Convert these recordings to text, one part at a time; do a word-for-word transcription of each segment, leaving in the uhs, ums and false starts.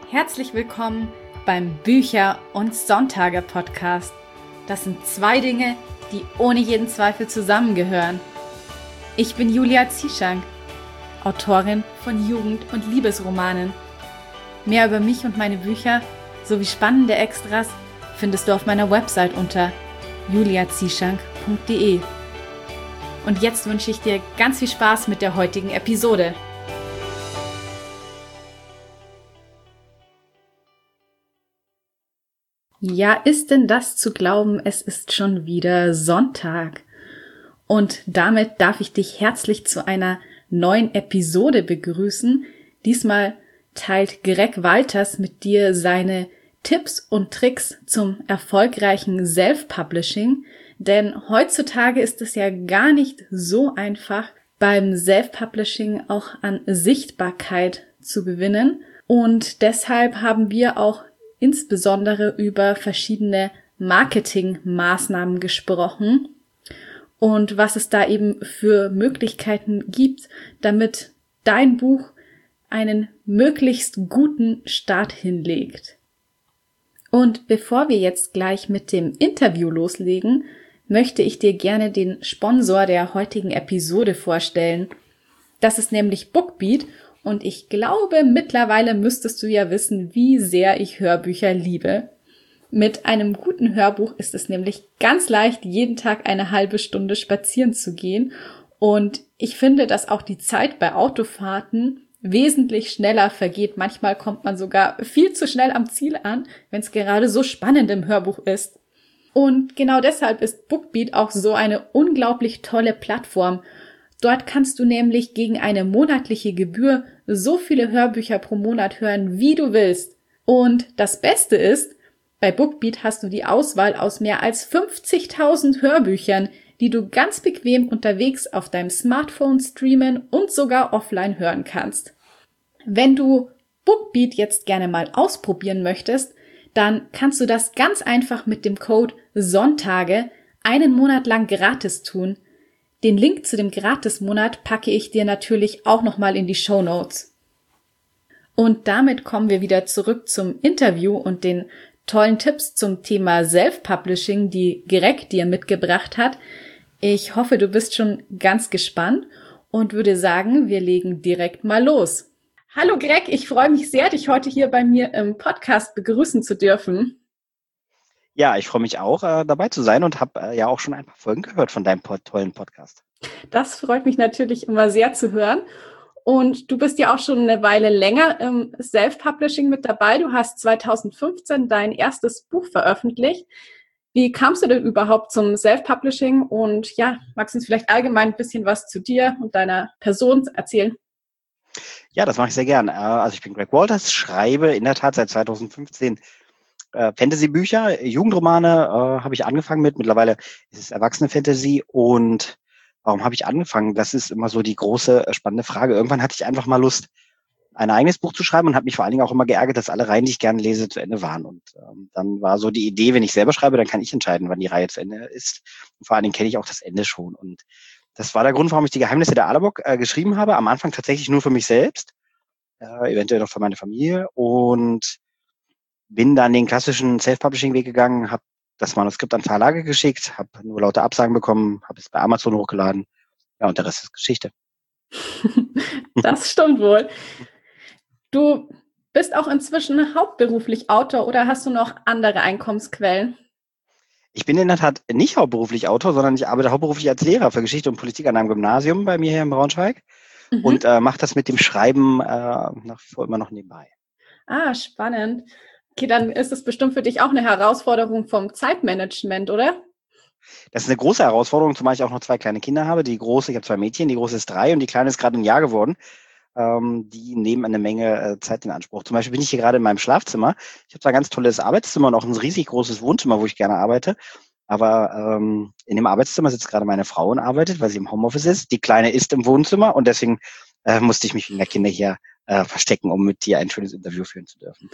Herzlich willkommen beim Bücher- und Sonntage-Podcast. Das sind zwei Dinge, die ohne jeden Zweifel zusammengehören. Ich bin Julia Zieschank, Autorin von Jugend- und Liebesromanen. Mehr über mich und meine Bücher sowie spannende Extras findest du auf meiner Website unter julia zieschank punkt de. Und jetzt wünsche ich dir ganz viel Spaß mit der heutigen Episode. Ja, ist denn das zu glauben, es ist schon wieder Sonntag. Und damit darf ich dich herzlich zu einer neuen Episode begrüßen. Diesmal teilt Greg Walters mit dir seine Tipps und Tricks zum erfolgreichen Self-Publishing. Denn heutzutage ist es ja gar nicht so einfach, beim Self-Publishing auch an Sichtbarkeit zu gewinnen. Und deshalb haben wir auch insbesondere über verschiedene Marketingmaßnahmen gesprochen und was es da eben für Möglichkeiten gibt, damit dein Buch einen möglichst guten Start hinlegt. Und bevor wir jetzt gleich mit dem Interview loslegen, möchte ich dir gerne den Sponsor der heutigen Episode vorstellen. Das ist nämlich Bookbeat. Und ich glaube, mittlerweile müsstest du ja wissen, wie sehr ich Hörbücher liebe. Mit einem guten Hörbuch ist es nämlich ganz leicht, jeden Tag eine halbe Stunde spazieren zu gehen. Und ich finde, dass auch die Zeit bei Autofahrten wesentlich schneller vergeht. Manchmal kommt man sogar viel zu schnell am Ziel an, wenn es gerade so spannend im Hörbuch ist. Und genau deshalb ist Bookbeat auch so eine unglaublich tolle Plattform. Dort kannst du nämlich gegen eine monatliche Gebühr so viele Hörbücher pro Monat hören, wie du willst. Und das Beste ist, bei Bookbeat hast du die Auswahl aus mehr als fünfzigtausend Hörbüchern, die du ganz bequem unterwegs auf deinem Smartphone streamen und sogar offline hören kannst. Wenn du Bookbeat jetzt gerne mal ausprobieren möchtest, dann kannst du das ganz einfach mit dem Code Sonntage einen Monat lang gratis tun. Den Link zu dem Gratismonat packe ich dir natürlich auch nochmal in die Shownotes. Und damit kommen wir wieder zurück zum Interview und den tollen Tipps zum Thema Self-Publishing, die Greg dir mitgebracht hat. Ich hoffe, du bist schon ganz gespannt und würde sagen, wir legen direkt mal los. Hallo Greg, ich freue mich sehr, dich heute hier bei mir im Podcast begrüßen zu dürfen. Ja, ich freue mich auch, äh, dabei zu sein und habe äh, ja auch schon ein paar Folgen gehört von deinem po- tollen Podcast. Das freut mich natürlich immer sehr zu hören. Und du bist ja auch schon eine Weile länger im Self-Publishing mit dabei. Du hast zweitausendfünfzehn dein erstes Buch veröffentlicht. Wie kamst du denn überhaupt zum Self-Publishing? Und ja, magst du uns vielleicht allgemein ein bisschen was zu dir und deiner Person erzählen? Ja, das mache ich sehr gern. Äh, also ich bin Greg Walters, schreibe in der Tat seit zweitausendfünfzehn Äh, Fantasy-Bücher, Jugendromane äh, habe ich angefangen mit. Mittlerweile ist es Erwachsene-Fantasy. Und warum habe ich angefangen? Das ist immer so die große, äh, spannende Frage. Irgendwann hatte ich einfach mal Lust, ein eigenes Buch zu schreiben und habe mich vor allen Dingen auch immer geärgert, dass alle Reihen, die ich gerne lese, zu Ende waren. Und ähm, dann war so die Idee, wenn ich selber schreibe, dann kann ich entscheiden, wann die Reihe zu Ende ist. Und vor allen Dingen kenne ich auch das Ende schon. Und das war der Grund, warum ich die Geheimnisse der Allerbock äh, geschrieben habe. Am Anfang tatsächlich nur für mich selbst, äh, eventuell noch für meine Familie. Und bin dann den klassischen Self-Publishing-Weg gegangen, habe das Manuskript an Verlage geschickt, habe nur lauter Absagen bekommen, habe es bei Amazon hochgeladen. Ja, und der Rest ist Geschichte. Das stimmt wohl. Du bist auch inzwischen hauptberuflich Autor oder hast du noch andere Einkommensquellen? Ich bin in der Tat nicht hauptberuflich Autor, sondern ich arbeite hauptberuflich als Lehrer für Geschichte und Politik an einem Gymnasium bei mir hier in Braunschweig mhm. und äh, mache das mit dem Schreiben äh, nach wie vor immer noch nebenbei. Ah, spannend. Okay, dann ist es bestimmt für dich auch eine Herausforderung vom Zeitmanagement, oder? Das ist eine große Herausforderung, zumal ich auch noch zwei kleine Kinder habe. Die große, ich habe zwei Mädchen, die große ist drei und die kleine ist gerade ein Jahr geworden. Ähm, die nehmen eine Menge äh, Zeit in Anspruch. Zum Beispiel bin ich hier gerade in meinem Schlafzimmer. Ich habe zwar ein ganz tolles Arbeitszimmer und auch ein riesig großes Wohnzimmer, wo ich gerne arbeite. Aber ähm, in dem Arbeitszimmer sitzt gerade meine Frau und arbeitet, weil sie im Homeoffice ist. Die Kleine ist im Wohnzimmer und deswegen äh, musste ich mich wegen der Kinder hier äh, verstecken, um mit dir ein schönes Interview führen zu dürfen.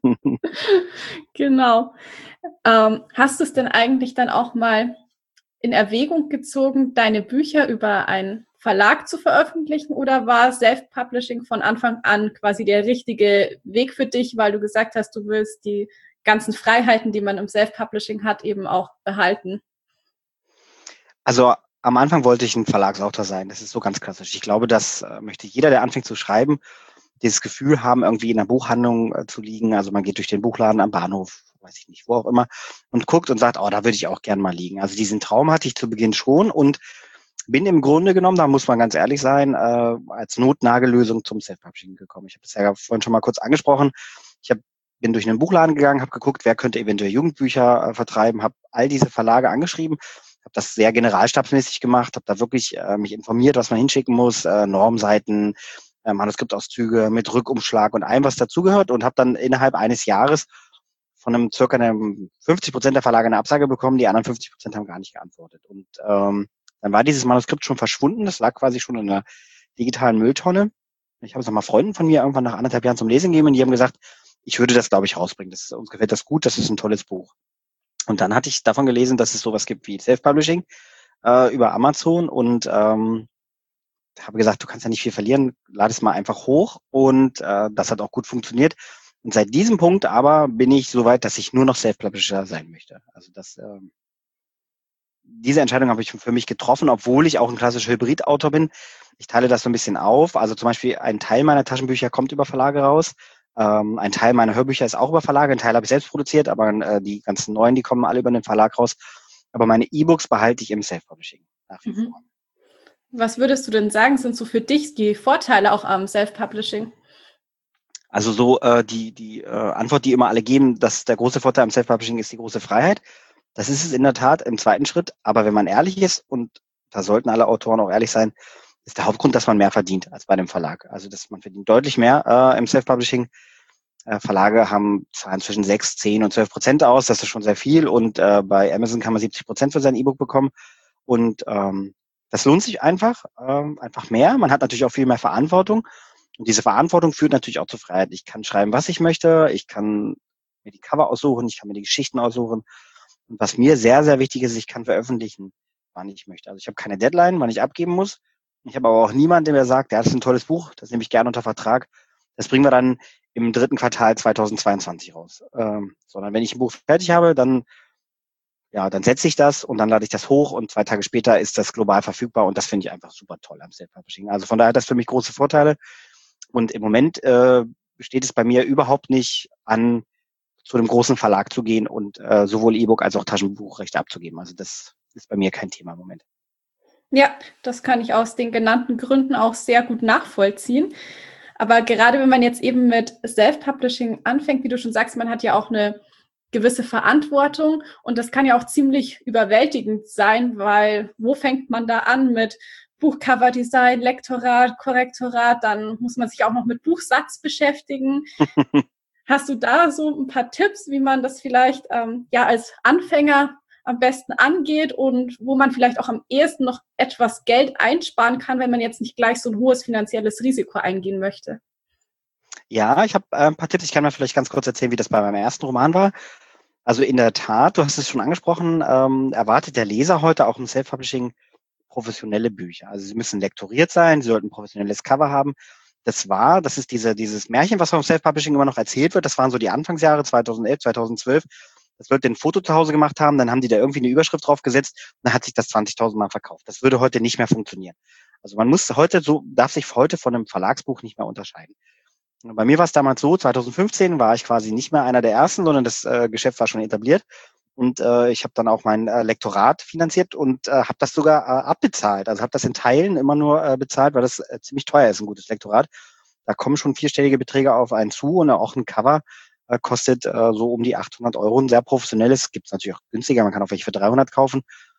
Genau. Ähm, hast du es denn eigentlich dann auch mal in Erwägung gezogen, deine Bücher über einen Verlag zu veröffentlichen, oder war Self-Publishing von Anfang an quasi der richtige Weg für dich, weil du gesagt hast, du willst die ganzen Freiheiten, die man im Self-Publishing hat, eben auch behalten? Also am Anfang wollte ich ein Verlagsautor sein. Das ist so ganz klassisch. Ich glaube, das äh, möchte jeder, der anfängt zu schreiben, dieses Gefühl haben, irgendwie in einer Buchhandlung äh, zu liegen. Also man geht durch den Buchladen am Bahnhof, weiß ich nicht, wo auch immer, und guckt und sagt, oh, da würde ich auch gern mal liegen. Also diesen Traum hatte ich zu Beginn schon und bin im Grunde genommen, da muss man ganz ehrlich sein, äh, als Notnagellösung zum Self-Publishing gekommen. Ich habe das ja vorhin schon mal kurz angesprochen. Ich hab, bin durch einen Buchladen gegangen, habe geguckt, wer könnte eventuell Jugendbücher äh, vertreiben, habe all diese Verlage angeschrieben, habe das sehr generalstabsmäßig gemacht, habe da wirklich äh, mich informiert, was man hinschicken muss, äh, Normseiten, äh, Manuskriptauszüge mit Rückumschlag und allem, was dazugehört, und habe dann innerhalb eines Jahres von einem circa einem fünfzig Prozent der Verlage eine Absage bekommen, die anderen fünfzig Prozent haben gar nicht geantwortet. Und ähm, dann war dieses Manuskript schon verschwunden, das lag quasi schon in einer digitalen Mülltonne. Ich habe es nochmal Freunden von mir irgendwann nach anderthalb Jahren zum Lesen gegeben und die haben gesagt, ich würde das, glaube ich, rausbringen. Das ist, uns gefällt das gut, das ist ein tolles Buch. Und dann hatte ich davon gelesen, dass es sowas gibt wie Self-Publishing äh, über Amazon und ähm, habe gesagt, du kannst ja nicht viel verlieren, lade es mal einfach hoch, und äh, das hat auch gut funktioniert. Und seit diesem Punkt aber bin ich so weit, dass ich nur noch Self-Publisher sein möchte. Also das, ähm, diese Entscheidung habe ich für mich getroffen, obwohl ich auch ein klassischer Hybrid-Autor bin. Ich teile das so ein bisschen auf. Also zum Beispiel ein Teil meiner Taschenbücher kommt über Verlage raus. Ähm, ein Teil meiner Hörbücher ist auch über Verlage. Ein Teil habe ich selbst produziert, aber äh, die ganzen neuen, die kommen alle über den Verlag raus. Aber meine E-Books behalte ich im Self-Publishing nach wie Mhm. vor. Was würdest du denn sagen, sind so für dich die Vorteile auch am Self-Publishing? Also so äh, die die äh, Antwort, die immer alle geben, dass der große Vorteil am Self-Publishing ist die große Freiheit. Das ist es in der Tat im zweiten Schritt. Aber wenn man ehrlich ist, und da sollten alle Autoren auch ehrlich sein, ist der Hauptgrund, dass man mehr verdient als bei dem Verlag. Also dass man verdient deutlich mehr äh, im Self-Publishing. Äh, Verlage haben Zahlen zwischen sechs, zehn und zwölf Prozent aus. Das ist schon sehr viel. Und äh, bei Amazon kann man siebzig Prozent für sein E-Book bekommen. Und ähm, das lohnt sich einfach, ähm, einfach mehr. Man hat natürlich auch viel mehr Verantwortung. Und diese Verantwortung führt natürlich auch zur Freiheit. Ich kann schreiben, was ich möchte. Ich kann mir die Cover aussuchen. Ich kann mir die Geschichten aussuchen. Und was mir sehr, sehr wichtig ist, ich kann veröffentlichen, wann ich möchte. Also ich habe keine Deadline, wann ich abgeben muss. Ich habe aber auch niemanden, der mir sagt, ja, das ist ein tolles Buch, das nehme ich gerne unter Vertrag. Das bringen wir dann im dritten Quartal zweitausendzweiundzwanzig raus. Ähm, sondern wenn ich ein Buch fertig habe, dann, ja, dann setze ich das und dann lade ich das hoch und zwei Tage später ist das global verfügbar, und das finde ich einfach super toll am Self-Publishing. Also von daher hat das für mich große Vorteile. Und im Moment äh, besteht es bei mir überhaupt nicht an, zu einem großen Verlag zu gehen und äh, sowohl E-Book als auch Taschenbuchrechte abzugeben. Also das ist bei mir kein Thema im Moment. Ja, das kann ich aus den genannten Gründen auch sehr gut nachvollziehen. Aber gerade wenn man jetzt eben mit Self-Publishing anfängt, wie du schon sagst, man hat ja auch eine gewisse Verantwortung, und das kann ja auch ziemlich überwältigend sein, weil wo fängt man da an mit Buchcoverdesign, Lektorat, Korrektorat, dann muss man sich auch noch mit Buchsatz beschäftigen. Hast du da so ein paar Tipps, wie man das vielleicht ähm, ja als Anfänger am besten angeht und wo man vielleicht auch am ehesten noch etwas Geld einsparen kann, wenn man jetzt nicht gleich so ein hohes finanzielles Risiko eingehen möchte? Ja, ich habe äh, ein paar Tipps. Ich kann mal vielleicht ganz kurz erzählen, wie das bei meinem ersten Roman war. Also in der Tat, du hast es schon angesprochen, ähm, erwartet der Leser heute auch im Self-Publishing professionelle Bücher. Also sie müssen lektoriert sein, sie sollten ein professionelles Cover haben. Das war, das ist diese, dieses Märchen, was vom Self-Publishing immer noch erzählt wird. Das waren so die Anfangsjahre zweitausendelf, zweitausendzwölf. Das wird ein Foto zu Hause gemacht haben, dann haben die da irgendwie eine Überschrift drauf gesetzt, und dann hat sich das zwanzigtausend Mal verkauft. Das würde heute nicht mehr funktionieren. Also man muss heute so, darf sich heute von einem Verlagsbuch nicht mehr unterscheiden. Und bei mir war es damals so, zweitausendfünfzehn war ich quasi nicht mehr einer der ersten, sondern das äh, Geschäft war schon etabliert. Und äh, ich habe dann auch mein äh, Lektorat finanziert und äh, habe das sogar äh, abbezahlt. Also habe das in Teilen immer nur äh, bezahlt, weil das äh, ziemlich teuer ist, ein gutes Lektorat. Da kommen schon vierstellige Beträge auf einen zu, und auch ein Cover äh, kostet äh, so um die achthundert Euro. Ein sehr professionelles, gibt es natürlich auch günstiger, man kann auch welche für dreihundert kaufen.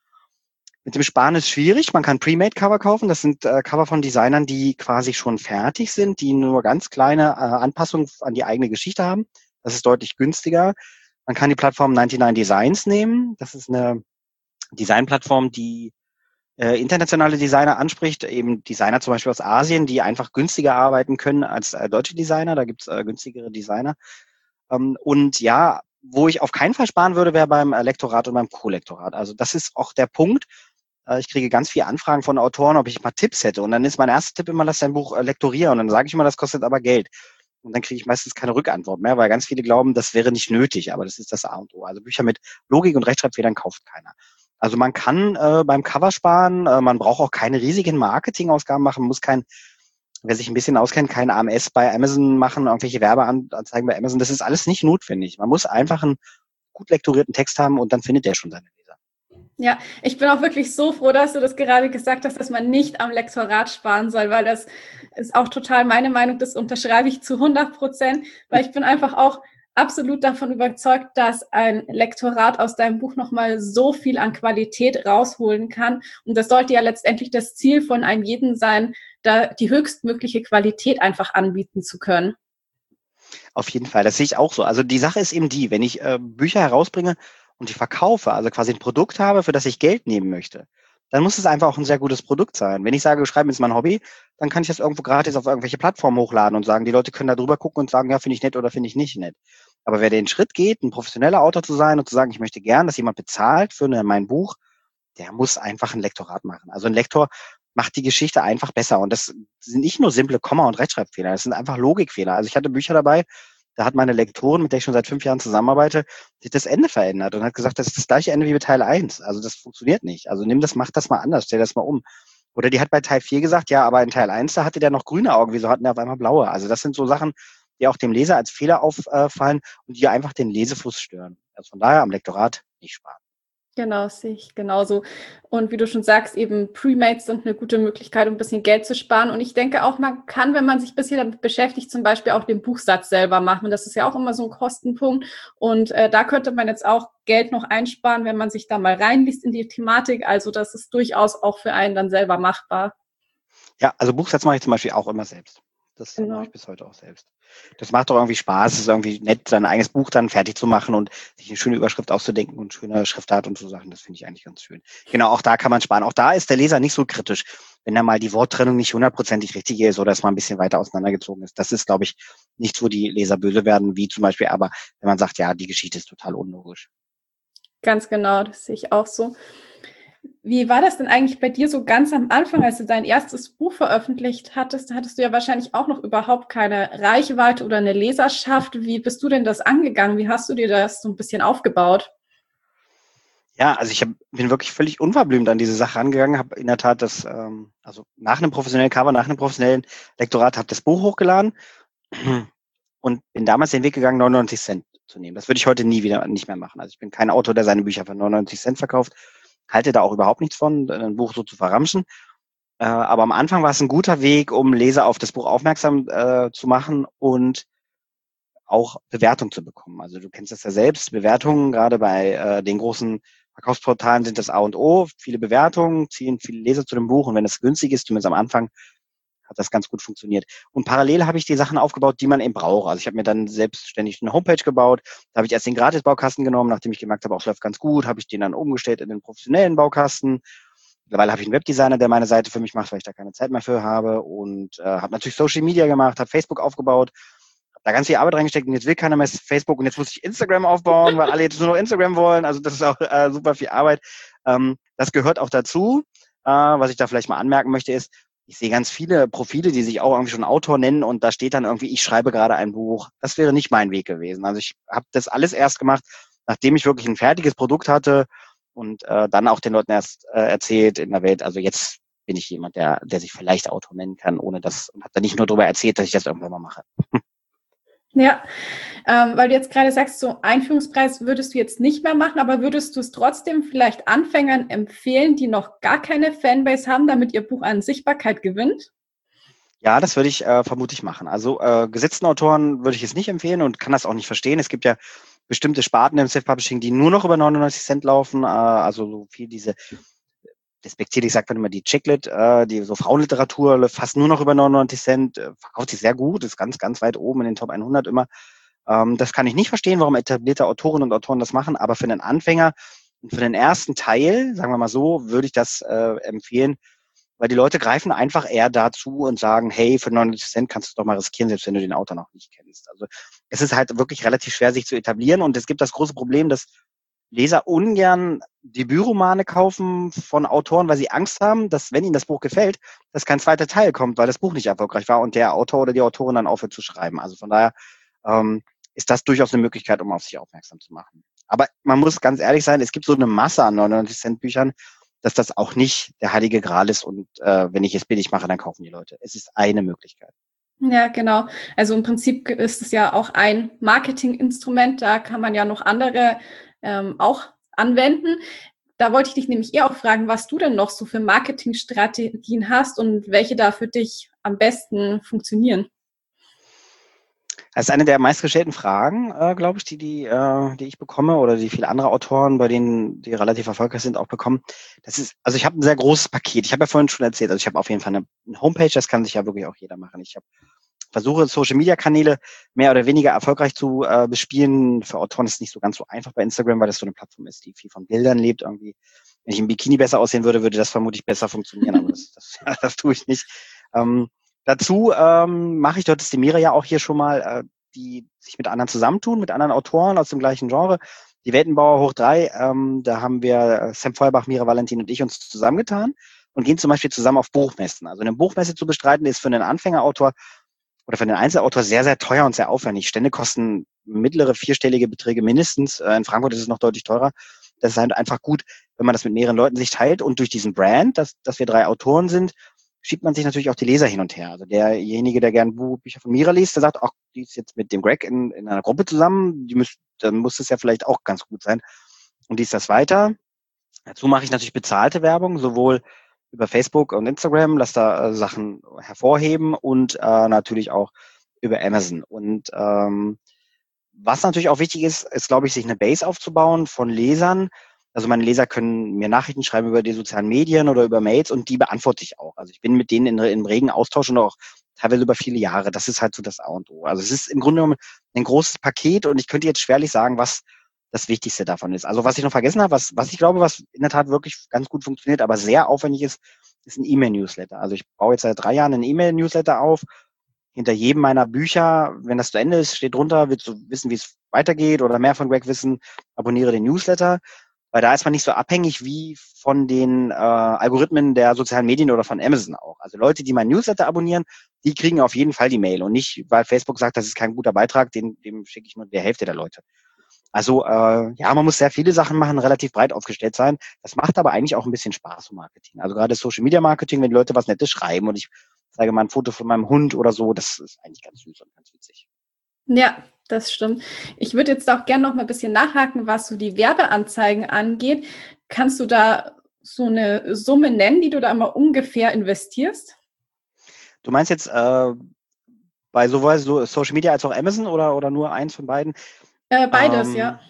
Mit dem Sparen ist schwierig. Man kann Pre-Made-Cover kaufen. Das sind äh, Cover von Designern, die quasi schon fertig sind, die nur ganz kleine äh, Anpassungen an die eigene Geschichte haben. Das ist deutlich günstiger. Man kann die Plattform neunundneunzig Designs nehmen. Das ist eine Designplattform, die äh, internationale Designer anspricht. Eben Designer zum Beispiel aus Asien, die einfach günstiger arbeiten können als äh, deutsche Designer. Da gibt's äh, günstigere Designer. Ähm, und ja, wo ich auf keinen Fall sparen würde, wäre beim äh, Lektorat und beim Co-Lektorat. Also das ist auch der Punkt. Äh, ich kriege ganz viele Anfragen von Autoren, ob ich mal Tipps hätte. Und dann ist mein erster Tipp immer, lass dein Buch äh, lektorieren. Und dann sage ich immer, das kostet aber Geld. Und dann kriege ich meistens keine Rückantwort mehr, weil ganz viele glauben, das wäre nicht nötig. Aber das ist das A und O. Also Bücher mit Logik und Rechtschreibfehlern kauft keiner. Also man kann äh, beim Cover sparen. Äh, man braucht auch keine riesigen Marketingausgaben machen. Man muss kein, wer sich ein bisschen auskennt, kein A M S bei Amazon machen, irgendwelche Werbeanzeigen bei Amazon. Das ist alles nicht notwendig. Man muss einfach einen gut lektorierten Text haben und dann findet der schon seine Leser. Ja, ich bin auch wirklich so froh, dass du das gerade gesagt hast, dass man nicht am Lektorat sparen soll, weil das ist auch total meine Meinung, das unterschreibe ich zu hundert Prozent, weil ich bin einfach auch absolut davon überzeugt, dass ein Lektorat aus deinem Buch nochmal so viel an Qualität rausholen kann. Und das sollte ja letztendlich das Ziel von einem jeden sein, da die höchstmögliche Qualität einfach anbieten zu können. Auf jeden Fall, das sehe ich auch so. Also die Sache ist eben die, wenn ich äh, Bücher herausbringe und die verkaufe, also quasi ein Produkt habe, für das ich Geld nehmen möchte, dann muss es einfach auch ein sehr gutes Produkt sein. Wenn ich sage, schreiben ist mein Hobby, dann kann ich das irgendwo gratis auf irgendwelche Plattformen hochladen und sagen, die Leute können da drüber gucken und sagen, ja, finde ich nett oder finde ich nicht nett. Aber wer den Schritt geht, ein professioneller Autor zu sein und zu sagen, ich möchte gern, dass jemand bezahlt für eine, mein Buch, der muss einfach ein Lektorat machen. Also ein Lektor macht die Geschichte einfach besser. Und das sind nicht nur simple Komma- und Rechtschreibfehler, das sind einfach Logikfehler. Also ich hatte Bücher dabei, da hat meine Lektorin, mit der ich schon seit fünf Jahren zusammenarbeite, sich das Ende verändert und hat gesagt, das ist das gleiche Ende wie bei Teil eins. Also das funktioniert nicht. Also nimm das, mach das mal anders, stell das mal um. Oder die hat bei Teil vier gesagt, ja, aber in Teil eins, da hatte der noch grüne Augen, wieso hatten der auf einmal blaue? Also das sind so Sachen, die auch dem Leser als Fehler auffallen und die einfach den Lesefluss stören. Also von daher am Lektorat nicht sparen. Genau, sehe ich genauso. Und wie du schon sagst, eben Premates sind eine gute Möglichkeit, um ein bisschen Geld zu sparen. Und ich denke auch, man kann, wenn man sich ein bisschen damit beschäftigt, zum Beispiel auch den Buchsatz selber machen. Das ist ja auch immer so ein Kostenpunkt. Und äh, da könnte man jetzt auch Geld noch einsparen, wenn man sich da mal reinliest in die Thematik. Also das ist durchaus auch für einen dann selber machbar. Ja, also Buchsatz mache ich zum Beispiel auch immer selbst. Das genau. mache ich bis heute auch selbst. Das macht doch irgendwie Spaß. Es ist irgendwie nett, sein eigenes Buch dann fertig zu machen und sich eine schöne Überschrift auszudenken und schöne Schriftart und so Sachen. Das finde ich eigentlich ganz schön. Genau, auch da kann man sparen. Auch da ist der Leser nicht so kritisch, wenn da mal die Worttrennung nicht hundertprozentig richtig ist oder es mal ein bisschen weiter auseinandergezogen ist. Das ist, glaube ich, nicht, wo die Leser böse werden, wie zum Beispiel aber, wenn man sagt, ja, die Geschichte ist total unlogisch. Ganz genau, das sehe ich auch so. Wie war das denn eigentlich bei dir so ganz am Anfang, als du dein erstes Buch veröffentlicht hattest? Da hattest du ja wahrscheinlich auch noch überhaupt keine Reichweite oder eine Leserschaft. Wie bist du denn das angegangen? Wie hast du dir das so ein bisschen aufgebaut? Ja, also ich hab, bin wirklich völlig unverblümt an diese Sache angegangen, habe in der Tat das, ähm, also nach einem professionellen Cover, nach einem professionellen Lektorat, habe das Buch hochgeladen und bin damals den Weg gegangen, neunundneunzig Cent zu nehmen. Das würde ich heute nie wieder nicht mehr machen. Also ich bin kein Autor, der seine Bücher für neunundneunzig Cent verkauft. Halte da auch überhaupt nichts von, ein Buch so zu verramschen. Äh, aber am Anfang war es ein guter Weg, um Leser auf das Buch aufmerksam äh, zu machen und auch Bewertung zu bekommen. Also du kennst das ja selbst, Bewertungen, gerade bei äh, den großen Verkaufsportalen sind das A und O. Viele Bewertungen ziehen viele Leser zu dem Buch und wenn es günstig ist, zumindest am Anfang, hat das ganz gut funktioniert. Und parallel habe ich die Sachen aufgebaut, die man eben braucht. Also ich habe mir dann selbstständig eine Homepage gebaut. Da habe ich erst den Gratis-Baukasten genommen, nachdem ich gemerkt habe, auch es läuft ganz gut, habe ich den dann umgestellt in den professionellen Baukasten. Mittlerweile habe ich einen Webdesigner, der meine Seite für mich macht, weil ich da keine Zeit mehr für habe. Und äh, habe natürlich Social Media gemacht, habe Facebook aufgebaut, habe da ganz viel Arbeit reingesteckt und jetzt will keiner mehr Facebook und jetzt muss ich Instagram aufbauen, weil alle jetzt nur noch Instagram wollen. Also das ist auch äh, super viel Arbeit. Ähm, das gehört auch dazu. Äh, was ich da vielleicht mal anmerken möchte ist, ich sehe ganz viele Profile, die sich auch irgendwie schon Autor nennen und da steht dann irgendwie, ich schreibe gerade ein Buch. Das wäre nicht mein Weg gewesen. Also ich habe das alles erst gemacht, nachdem ich wirklich ein fertiges Produkt hatte und äh, dann auch den Leuten erst äh, erzählt in der Welt. Also jetzt bin ich jemand, der der sich vielleicht Autor nennen kann, ohne das, und habe dann nicht nur darüber erzählt, dass ich das irgendwann mal mache. Ja, ähm, weil du jetzt gerade sagst, so Einführungspreis würdest du jetzt nicht mehr machen, aber würdest du es trotzdem vielleicht Anfängern empfehlen, die noch gar keine Fanbase haben, damit ihr Buch an Sichtbarkeit gewinnt? Ja, das würde ich äh, vermutlich machen. Also äh, gesetzten Autoren würde ich es nicht empfehlen und kann das auch nicht verstehen. Es gibt ja bestimmte Sparten im Self-Publishing, die nur noch über neunundneunzig Cent laufen. Äh, also so viel diese, respektierlich sagt man immer die Chicklit, äh, die so Frauenliteratur fast nur noch über neunundneunzig Cent, äh, verkauft sich sehr gut, ist ganz, ganz weit oben in den Top hundert immer. Ähm, das kann ich nicht verstehen, warum etablierte Autorinnen und Autoren das machen, aber für einen Anfänger und für den ersten Teil, sagen wir mal so, würde ich das äh, empfehlen, weil die Leute greifen einfach eher dazu und sagen, hey, für neunundneunzig Cent kannst du es doch mal riskieren, selbst wenn du den Autor noch nicht kennst. Also es ist halt wirklich relativ schwer, sich zu etablieren und es gibt das große Problem, dass Leser ungern Debütromane kaufen von Autoren, weil sie Angst haben, dass, wenn ihnen das Buch gefällt, dass kein zweiter Teil kommt, weil das Buch nicht erfolgreich war und der Autor oder die Autorin dann aufhört zu schreiben. Also von daher ähm, ist das durchaus eine Möglichkeit, um auf sich aufmerksam zu machen. Aber man muss ganz ehrlich sein, es gibt so eine Masse an neunundneunzig Cent Büchern, dass das auch nicht der heilige Gral ist und äh, wenn ich es billig mache, dann kaufen die Leute. Es ist eine Möglichkeit. Ja, genau. Also im Prinzip ist es ja auch ein Marketinginstrument. Da kann man ja noch andere ähm, auch anwenden. Da wollte ich dich nämlich eher auch fragen, was du denn noch so für Marketingstrategien hast und welche da für dich am besten funktionieren. Das ist eine der meistgestellten Fragen, äh, glaube ich, die, die, äh, die ich bekomme oder die viele andere Autoren, bei denen die relativ erfolgreich sind, auch bekommen. Das ist, also ich habe ein sehr großes Paket. Ich habe ja vorhin schon erzählt, also ich habe auf jeden Fall eine, eine Homepage, das kann sich ja wirklich auch jeder machen. Ich habe versuche, Social-Media-Kanäle mehr oder weniger erfolgreich zu äh, bespielen. Für Autoren ist es nicht so ganz so einfach bei Instagram, weil das so eine Plattform ist, die viel von Bildern lebt irgendwie. Wenn ich im Bikini besser aussehen würde, würde das vermutlich besser funktionieren, aber das, das, das tue ich nicht. Ähm, dazu ähm, mache ich, dort ist die Mira ja auch hier schon mal, äh, die sich mit anderen zusammentun, mit anderen Autoren aus dem gleichen Genre. Die Weltenbauer hoch drei, ähm, da haben wir Sam Feuerbach, Mira Valentin und ich uns zusammengetan und gehen zum Beispiel zusammen auf Buchmessen. Also eine Buchmesse zu bestreiten ist für einen Anfängerautor oder für den Einzelautor sehr, sehr teuer und sehr aufwendig. Stände kosten mittlere vierstellige Beträge mindestens. In Frankfurt ist es noch deutlich teurer. Das ist halt einfach gut, wenn man das mit mehreren Leuten sich teilt. Und durch diesen Brand, dass, dass wir drei Autoren sind, schiebt man sich natürlich auch die Leser hin und her. Also derjenige, der gern Bücher von Mira liest, der sagt, ach, die ist jetzt mit dem Greg in, in einer Gruppe zusammen, die müsst, dann muss es ja vielleicht auch ganz gut sein. Und liest das weiter. Dazu mache ich natürlich bezahlte Werbung, sowohl über Facebook und Instagram, lass da äh, Sachen hervorheben und äh, natürlich auch über Amazon. Und ähm, was natürlich auch wichtig ist, ist, glaube ich, sich eine Base aufzubauen von Lesern. Also meine Leser können mir Nachrichten schreiben über die sozialen Medien oder über Mails und die beantworte ich auch. Also ich bin mit denen in, in regen Austausch und auch teilweise über viele Jahre. Das ist halt so das A und O. Also es ist im Grunde genommen ein großes Paket und ich könnte jetzt schwerlich sagen, was das Wichtigste davon ist. Also was ich noch vergessen habe, was, was ich glaube, was in der Tat wirklich ganz gut funktioniert, aber sehr aufwendig ist, ist ein E-Mail-Newsletter. Also ich baue jetzt seit drei Jahren einen E-Mail-Newsletter auf. Hinter jedem meiner Bücher, wenn das zu Ende ist, steht drunter, willst du wissen, wie es weitergeht oder mehr von Greg wissen, abonniere den Newsletter. Weil da ist man nicht so abhängig wie von den äh, Algorithmen der sozialen Medien oder von Amazon auch. Also Leute, die meinen Newsletter abonnieren, die kriegen auf jeden Fall die Mail. Und nicht, weil Facebook sagt, das ist kein guter Beitrag, den, dem schicke ich nur der Hälfte der Leute. Also äh, ja, man muss sehr viele Sachen machen, relativ breit aufgestellt sein. Das macht aber eigentlich auch ein bisschen Spaß im Marketing. Also gerade Social Media Marketing, wenn die Leute was Nettes schreiben und ich zeige mal ein Foto von meinem Hund oder so, das ist eigentlich ganz süß und ganz witzig. Ja, das stimmt. Ich würde jetzt auch gerne noch mal ein bisschen nachhaken, was so die Werbeanzeigen angeht. Kannst du da so eine Summe nennen, die du da immer ungefähr investierst? Du meinst jetzt äh, bei sowohl so Social Media als auch Amazon oder, oder nur eins von beiden? Äh, beides, Ähm, ja.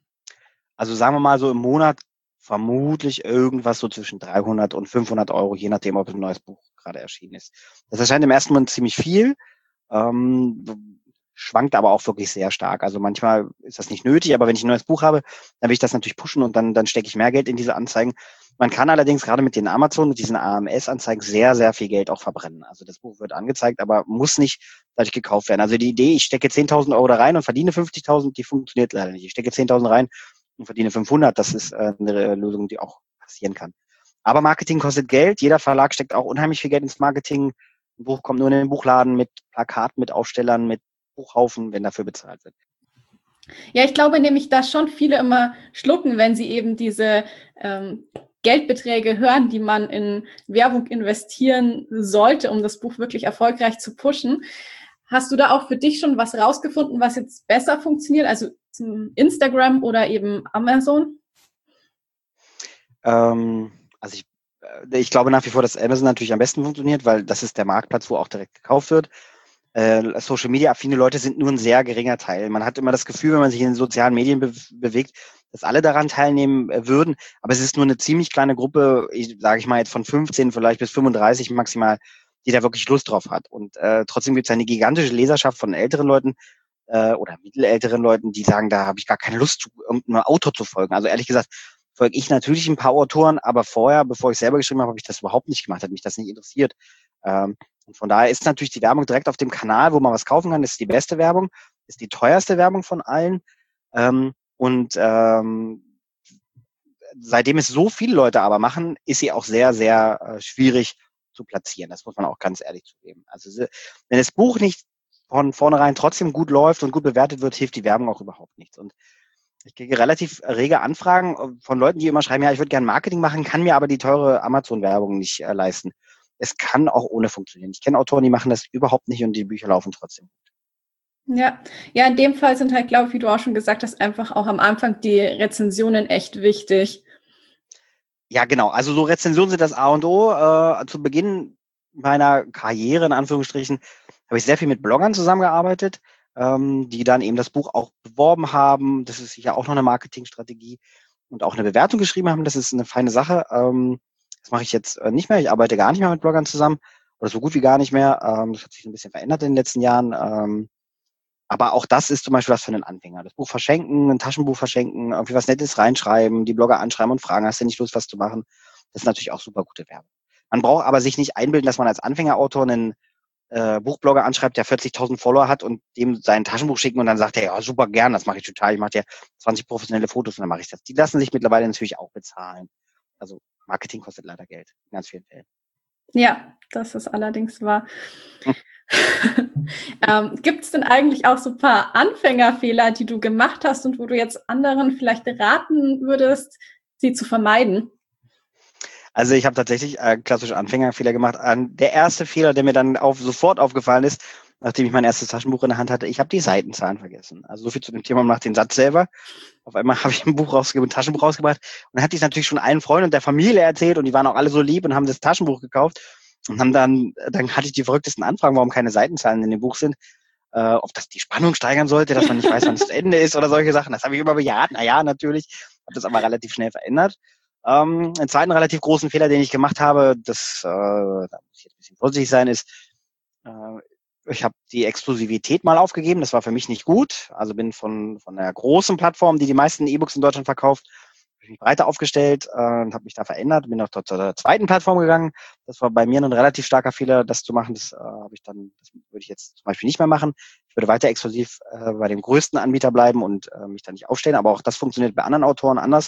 also sagen wir mal so im Monat vermutlich irgendwas so zwischen dreihundert und fünfhundert Euro, je nachdem, ob ein neues Buch gerade erschienen ist. Das erscheint im ersten Moment ziemlich viel, ähm, schwankt aber auch wirklich sehr stark. Also manchmal ist das nicht nötig, aber wenn ich ein neues Buch habe, dann will ich das natürlich pushen und dann, dann stecke ich mehr Geld in diese Anzeigen. Man kann allerdings gerade mit den Amazon, mit diesen A M S-Anzeigen sehr, sehr viel Geld auch verbrennen. Also das Buch wird angezeigt, aber muss nicht dadurch gekauft werden. Also die Idee, ich stecke zehntausend Euro da rein und verdiene fünfzigtausend, die funktioniert leider nicht. Ich stecke zehntausend rein und verdiene fünfhundert. Das ist äh, eine Lösung, die auch passieren kann. Aber Marketing kostet Geld. Jeder Verlag steckt auch unheimlich viel Geld ins Marketing. Ein Buch kommt nur in den Buchladen mit Plakaten, mit Aufstellern, mit Buchhaufen, wenn dafür bezahlt wird. Ja, ich glaube nämlich, dass schon viele immer schlucken, wenn sie eben diese ähm, Geldbeträge hören, die man in Werbung investieren sollte, um das Buch wirklich erfolgreich zu pushen. Hast du da auch für dich schon was rausgefunden, was jetzt besser funktioniert? Also Instagram oder eben Amazon? Ähm, also ich, ich glaube nach wie vor, dass Amazon natürlich am besten funktioniert, weil das ist der Marktplatz, wo auch direkt gekauft wird. Äh, Social Media affine Leute sind nur ein sehr geringer Teil. Man hat immer das Gefühl, wenn man sich in den sozialen Medien be- bewegt, dass alle daran teilnehmen äh, würden. Aber es ist nur eine ziemlich kleine Gruppe, ich sage ich mal jetzt von fünfzehn vielleicht bis fünfunddreißig maximal, die da wirklich Lust drauf hat. Und äh, trotzdem gibt es eine gigantische Leserschaft von älteren Leuten äh, oder mittelälteren Leuten, die sagen, da habe ich gar keine Lust, irgendeinem Autor zu folgen. Also ehrlich gesagt, folge ich natürlich ein paar Autoren, aber vorher, bevor ich selber geschrieben habe, habe ich das überhaupt nicht gemacht, hat mich das nicht interessiert. Ähm, und von daher ist natürlich die Werbung direkt auf dem Kanal, wo man was kaufen kann, ist die beste Werbung, ist die teuerste Werbung von allen. Ähm, und ähm, seitdem es so viele Leute aber machen, ist sie auch sehr, sehr äh, schwierig zu platzieren. Das muss man auch ganz ehrlich zugeben. Also wenn das Buch nicht von vornherein trotzdem gut läuft und gut bewertet wird, hilft die Werbung auch überhaupt nichts. Und ich kriege relativ rege Anfragen von Leuten, die immer schreiben, ja, ich würde gerne Marketing machen, kann mir aber die teure Amazon-Werbung nicht äh, leisten. Es kann auch ohne funktionieren. Ich kenne Autoren, die machen das überhaupt nicht und die Bücher laufen trotzdem. Ja, ja, in dem Fall sind halt, glaube ich, wie du auch schon gesagt hast, einfach auch am Anfang die Rezensionen echt wichtig. Ja, genau. Also so Rezensionen sind das A und O. Äh, zu Beginn meiner Karriere, in Anführungsstrichen, habe ich sehr viel mit Bloggern zusammengearbeitet, ähm, die dann eben das Buch auch beworben haben. Das ist sicher auch noch eine Marketingstrategie und auch eine Bewertung geschrieben haben. Das ist eine feine Sache. Ähm, das mache ich jetzt äh, nicht mehr. Ich arbeite gar nicht mehr mit Bloggern zusammen oder so gut wie gar nicht mehr. Ähm, das hat sich ein bisschen verändert in den letzten Jahren. Ähm, aber auch das ist zum Beispiel was für einen Anfänger. Das Buch verschenken, ein Taschenbuch verschenken, irgendwie was Nettes reinschreiben, die Blogger anschreiben und fragen, hast du nicht Lust, was zu machen? Das ist natürlich auch super gute Werbung. Man braucht aber sich nicht einbilden, dass man als Anfängerautor einen äh, Buchblogger anschreibt, der vierzigtausend Follower hat und dem sein Taschenbuch schicken und dann sagt er, ja, super gern, das mache ich total. Ich mache dir zwanzig professionelle Fotos und dann mache ich das. Die lassen sich mittlerweile natürlich auch bezahlen. Also Marketing kostet leider Geld in ganz vielen Fällen. Ja, das ist allerdings wahr. Hm. ähm, gibt es denn eigentlich auch so ein paar Anfängerfehler, die du gemacht hast und wo du jetzt anderen vielleicht raten würdest, sie zu vermeiden? Also ich habe tatsächlich äh, klassische Anfängerfehler gemacht. Der erste Fehler, der mir dann auf, sofort aufgefallen ist, nachdem ich mein erstes Taschenbuch in der Hand hatte, ich habe die Seitenzahlen vergessen. Also so viel zu dem Thema nach den Satz selber. Auf einmal habe ich ein Buch rausgegeben, ein Taschenbuch rausgebracht und dann hatte ich es natürlich schon allen Freunden und der Familie erzählt und die waren auch alle so lieb und haben das Taschenbuch gekauft und haben dann, dann hatte ich die verrücktesten Anfragen, warum keine Seitenzahlen in dem Buch sind, äh, ob das die Spannung steigern sollte, dass man nicht weiß, wann es zu Ende ist oder solche Sachen. Das habe ich immer bejaht. Naja, natürlich, habe das aber relativ schnell verändert. Ähm, einen zweiten relativ großen Fehler, den ich gemacht habe, das, äh, da muss ich jetzt ein bisschen vorsichtig sein, ist, äh, ich habe die Exklusivität mal aufgegeben. Das war für mich nicht gut. Also bin von von der großen Plattform, die die meisten E-Books in Deutschland verkauft, habe ich mich breiter aufgestellt äh, und habe mich da verändert. Bin auch dort zu der zweiten Plattform gegangen. Das war bei mir ein relativ starker Fehler, das zu machen. Das äh, habe ich dann, das würde ich jetzt zum Beispiel nicht mehr machen. Ich würde weiter exklusiv äh, bei dem größten Anbieter bleiben und äh, mich da nicht aufstellen. Aber auch das funktioniert bei anderen Autoren anders.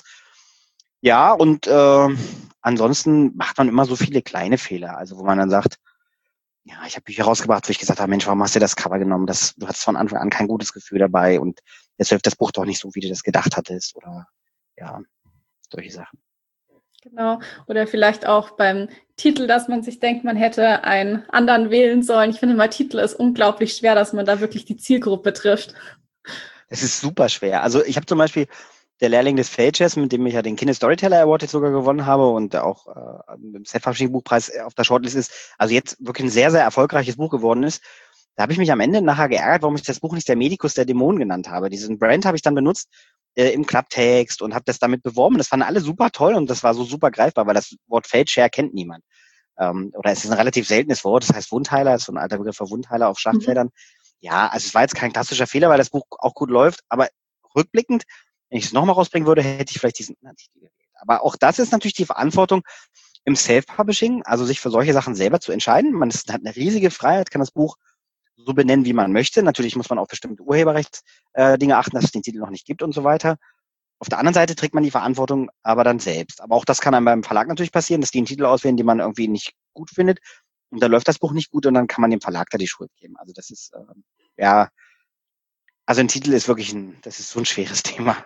Ja, und äh, ansonsten macht man immer so viele kleine Fehler, also wo man dann sagt, ja, ich habe Bücher rausgebracht, wo ich gesagt habe, Mensch, warum hast du das Cover genommen? Das, du hattest von Anfang an kein gutes Gefühl dabei und jetzt läuft das Buch doch nicht so, wie du das gedacht hattest oder ja, solche Sachen. Genau, oder vielleicht auch beim Titel, dass man sich denkt, man hätte einen anderen wählen sollen. Ich finde mal, Titel ist unglaublich schwer, dass man da wirklich die Zielgruppe trifft. Es ist super schwer. Also ich habe zum Beispiel Der Lehrling des Feldchefs, mit dem ich ja den Kindle Storyteller Award jetzt sogar gewonnen habe und auch äh, im Self-Publishing-Buchpreis auf der Shortlist ist, also jetzt wirklich ein sehr, sehr erfolgreiches Buch geworden ist. Da habe ich mich am Ende nachher geärgert, warum ich das Buch nicht der Medikus der Dämonen genannt habe. Diesen Brand habe ich dann benutzt äh, im Klapptext und habe das damit beworben. Das fanden alle super toll und das war so super greifbar, weil das Wort Feldshare kennt niemand. Ähm, oder es ist ein relativ seltenes Wort, das heißt Wundheiler, das ist so ein alter Begriff für Wundheiler auf Schlachtfeldern. Mhm. Ja, also es war jetzt kein klassischer Fehler, weil das Buch auch gut läuft, aber rückblickend, wenn ich es nochmal rausbringen würde, hätte ich vielleicht diesen anderen Titel gewählt. Aber auch das ist natürlich die Verantwortung im Self-Publishing, also sich für solche Sachen selber zu entscheiden. Man ist, hat eine riesige Freiheit, kann das Buch so benennen, wie man möchte. Natürlich muss man auf bestimmte Urheberrechtsdinge äh, achten, dass es den Titel noch nicht gibt und so weiter. Auf der anderen Seite trägt man die Verantwortung aber dann selbst. Aber auch das kann einem beim Verlag natürlich passieren, dass die einen Titel auswählen, den man irgendwie nicht gut findet. Und da läuft das Buch nicht gut und dann kann man dem Verlag da die Schuld geben. Also das ist, äh, ja, also ein Titel ist wirklich ein, das ist so ein schweres Thema.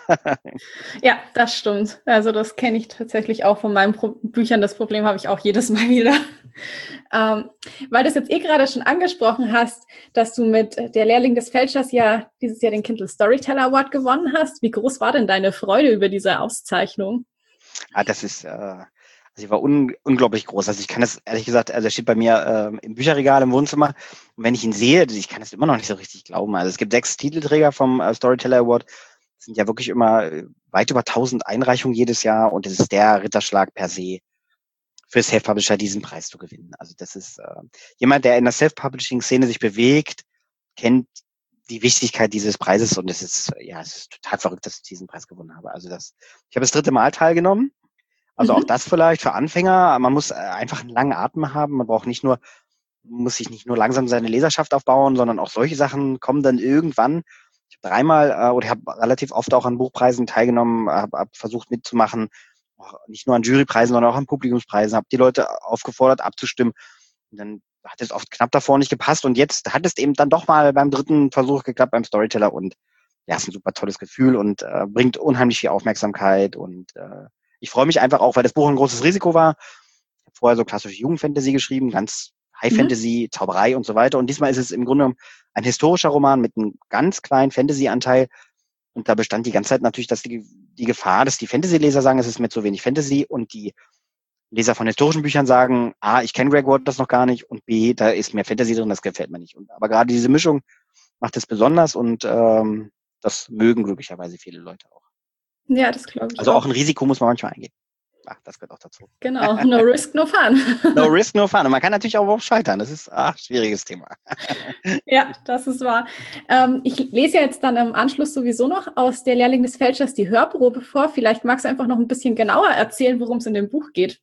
Ja, das stimmt. Also das kenne ich tatsächlich auch von meinen Pro- Büchern. Das Problem habe ich auch jedes Mal wieder. ähm, weil du es jetzt eh gerade schon angesprochen hast, dass du mit Der Lehrling des Fälschers ja dieses Jahr den Kindle Storyteller Award gewonnen hast. Wie groß war denn deine Freude über diese Auszeichnung? Ah, das ist, äh, also sie war un, unglaublich groß. Also ich kann das, ehrlich gesagt, also er steht bei mir äh, im Bücherregal im Wohnzimmer. Und wenn ich ihn sehe, ich kann das immer noch nicht so richtig glauben. Also es gibt sechs Titelträger vom äh, Storyteller Award. Das sind ja wirklich immer weit über tausend Einreichungen jedes Jahr. Und es ist der Ritterschlag per se für Self-Publisher, diesen Preis zu gewinnen. Also das ist äh, jemand, der in der Self-Publishing-Szene sich bewegt, kennt die Wichtigkeit dieses Preises. Und es ist, ja, es ist total verrückt, dass ich diesen Preis gewonnen habe. Also das, ich habe das dritte Mal teilgenommen. Also auch das vielleicht für Anfänger. Man muss einfach einen langen Atem haben. Man braucht nicht nur, muss sich nicht nur langsam seine Leserschaft aufbauen, sondern auch solche Sachen kommen dann irgendwann. Ich dreimal äh, oder ich habe relativ oft auch an Buchpreisen teilgenommen, habe hab versucht mitzumachen, auch nicht nur an Jurypreisen, sondern auch an Publikumspreisen, habe die Leute aufgefordert abzustimmen. Und dann hat es oft knapp davor nicht gepasst und jetzt hat es eben dann doch mal beim dritten Versuch geklappt beim Storyteller und ja, ist ein super tolles Gefühl und äh, bringt unheimlich viel Aufmerksamkeit und äh, ich freue mich einfach auch, weil das Buch ein großes Risiko war. Ich habe vorher so klassische Jugendfantasy geschrieben, ganz High Fantasy, mhm. Zauberei und so weiter. Und diesmal ist es im Grunde genommen ein historischer Roman mit einem ganz kleinen Fantasy-Anteil. Und da bestand die ganze Zeit natürlich, dass die, die Gefahr, dass die Fantasy-Leser sagen, es ist mir zu wenig Fantasy und die Leser von historischen Büchern sagen, A, ich kenne Greg Walters noch gar nicht und B, da ist mehr Fantasy drin, das gefällt mir nicht. Und, aber gerade diese Mischung macht es besonders und ähm, das mögen glücklicherweise viele Leute auch. Ja, das glaube ich Also auch auch ein Risiko muss man manchmal eingehen. Ach, das gehört auch dazu. Genau, no risk, no fun. No risk, no fun. Und man kann natürlich auch überhaupt scheitern. Das ist ein schwieriges Thema. Ja, das ist wahr. Ähm, ich lese ja jetzt dann im Anschluss sowieso noch aus Der Lehrling des Fälschers die Hörprobe vor. Vielleicht magst du einfach noch ein bisschen genauer erzählen, worum es in dem Buch geht.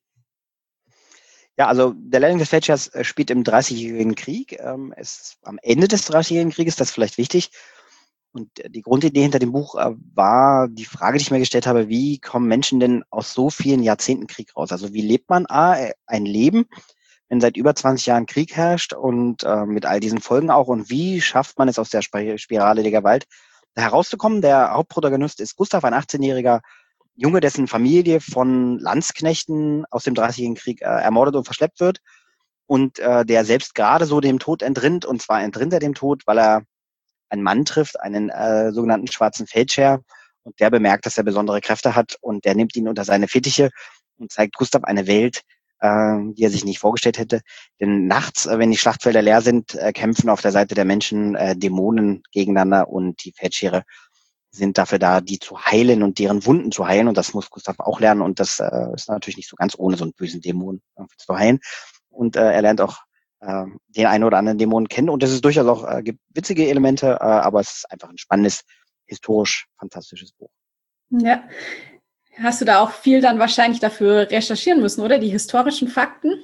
Ja, also Der Lehrling des Fälschers spielt im Dreißigjährigen Krieg. Ähm, es ist am Ende des Dreißigjährigen Krieges, das ist vielleicht wichtig. Und die Grundidee hinter dem Buch war die Frage, die ich mir gestellt habe, wie kommen Menschen denn aus so vielen Jahrzehnten Krieg raus? Also wie lebt man A, ein Leben, wenn seit über zwanzig Jahren Krieg herrscht und äh, mit all diesen Folgen auch? Und wie schafft man es aus der Spirale der Gewalt da herauszukommen? Der Hauptprotagonist ist Gustav, ein achtzehnjähriger Junge, dessen Familie von Landsknechten aus dem Dreißigjährigen Krieg äh, ermordet und verschleppt wird. Und äh, der selbst gerade so dem Tod entrinnt. Und zwar entrinnt er dem Tod, weil er einen Mann trifft, einen äh, sogenannten schwarzen Feldherr, und der bemerkt, dass er besondere Kräfte hat und der nimmt ihn unter seine Fittiche und zeigt Gustav eine Welt, äh, die er sich nicht vorgestellt hätte. Denn nachts, äh, wenn die Schlachtfelder leer sind, äh, kämpfen auf der Seite der Menschen äh, Dämonen gegeneinander und die Feldscherer sind dafür da, die zu heilen und deren Wunden zu heilen und das muss Gustav auch lernen und das äh, ist natürlich nicht so ganz ohne so einen bösen Dämon irgendwie zu heilen. Und äh, er lernt auch den einen oder anderen Dämonen kennen. Und das ist durchaus auch, äh, gibt witzige Elemente, äh, aber es ist einfach ein spannendes, historisch fantastisches Buch. Ja. Hast du da auch viel dann wahrscheinlich dafür recherchieren müssen, oder? Die historischen Fakten?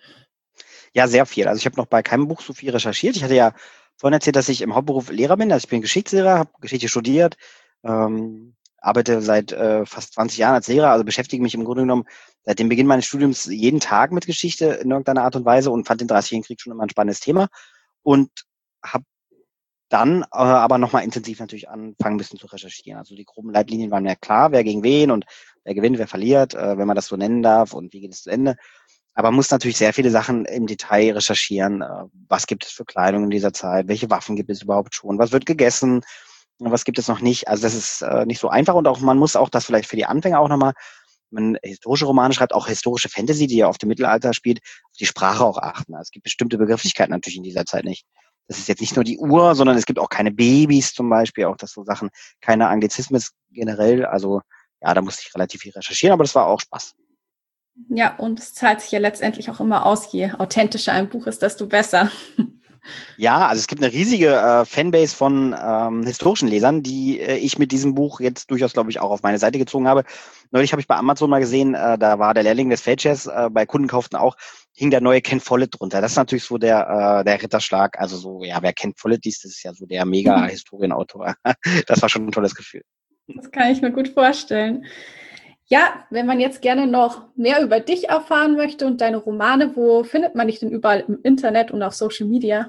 Ja, sehr viel. Also ich habe noch bei keinem Buch so viel recherchiert. Ich hatte ja vorhin erzählt, dass ich im Hauptberuf Lehrer bin. Also ich bin Geschichtslehrer, habe Geschichte studiert, ähm, arbeite seit äh, fast zwanzig Jahren als Lehrer, also beschäftige mich im Grunde genommen seit dem Beginn meines Studiums jeden Tag mit Geschichte in irgendeiner Art und Weise und fand den Dreißigjährigen Krieg schon immer ein spannendes Thema und habe dann äh, aber nochmal intensiv natürlich anfangen müssen zu recherchieren. Also die groben Leitlinien waren ja klar, wer gegen wen und wer gewinnt, wer verliert, äh, wenn man das so nennen darf und wie geht es zu Ende. Aber man muss natürlich sehr viele Sachen im Detail recherchieren. Äh, was gibt es für Kleidung in dieser Zeit? Welche Waffen gibt es überhaupt schon? Was wird gegessen? Was gibt es noch nicht? Also das ist äh, nicht so einfach und auch man muss auch das vielleicht für die Anfänger auch nochmal, wenn man historische Romane schreibt, auch historische Fantasy, die ja auf dem Mittelalter spielt, auf die Sprache auch achten. Also es gibt bestimmte Begrifflichkeiten natürlich in dieser Zeit nicht. Das ist jetzt nicht nur die Uhr, sondern es gibt auch keine Babys zum Beispiel, auch das so Sachen, keine Anglizismus generell. Also ja, da musste ich relativ viel recherchieren, aber das war auch Spaß. Ja, und es zahlt sich ja letztendlich auch immer aus, je authentischer ein Buch ist, desto besser. Ja, also es gibt eine riesige äh, Fanbase von ähm, historischen Lesern, die äh, ich mit diesem Buch jetzt durchaus, glaube ich, auch auf meine Seite gezogen habe. Neulich habe ich bei Amazon mal gesehen, äh, da war der Lehrling des Feldschers, äh, bei Kunden kauften auch, hing der neue Ken Follett drunter. Das ist natürlich so der äh, der Ritterschlag. Also so, ja, wer Ken Follett liest, das ist ja so der Mega-Historienautor. Das war schon ein tolles Gefühl. Das kann ich mir gut vorstellen. Ja, wenn man jetzt gerne noch mehr über dich erfahren möchte und deine Romane, wo findet man dich denn überall im Internet und auf Social Media?